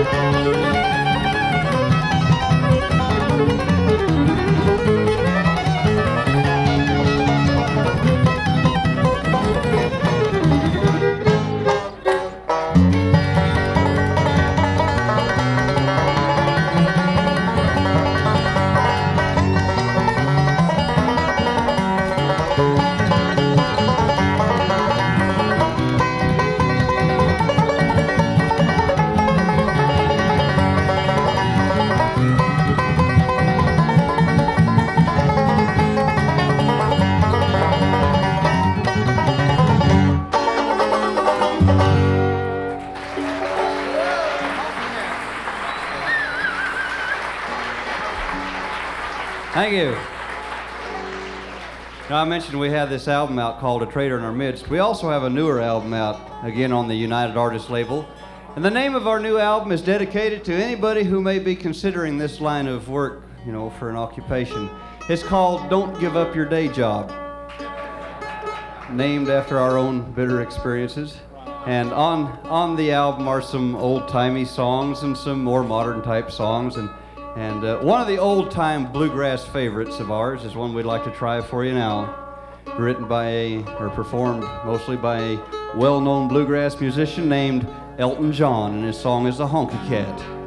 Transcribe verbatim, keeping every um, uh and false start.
Thank you. Now, I mentioned we have this album out called A Traitor in Our Midst. We also have a newer album out, again on the United Artists label. And the name of our new album is dedicated to anybody who may be considering this line of work, you know, for an occupation. It's called Don't Give Up Your Day Job, named after our own bitter experiences. And on, on the album are some old-timey songs and some more modern-type songs. And And uh, one of the old-time bluegrass favorites of ours is one we'd like to try for you now, written by a, or performed mostly by a well-known bluegrass musician named Elton John, and his song is The Honky Cat.